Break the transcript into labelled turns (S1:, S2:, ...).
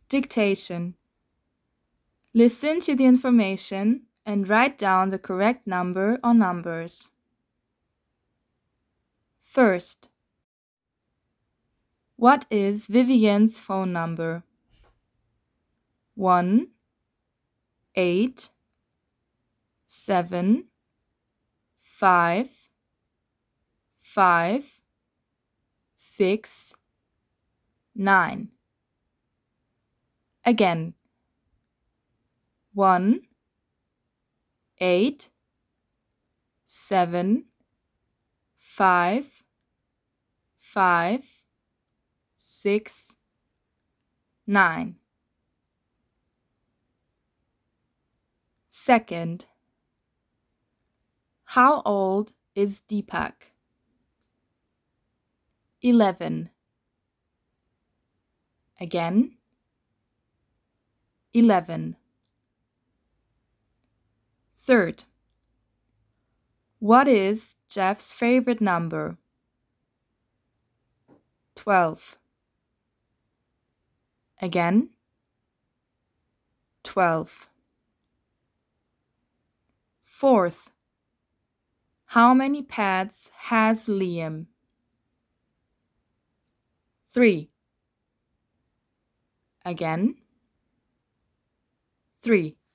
S1: Dictation. Listen to the information and write down the correct number or numbers. First, what is Vivian's phone number? 1 8 7 5 5 6 9. Again. 1 8 7 5 5 6 9. Second, how old is Deepak? 11. Again. 11. Third, what is Jeff's favorite number? 12. Again. 12. Fourth, how many pets has Liam? 3. Again. 3.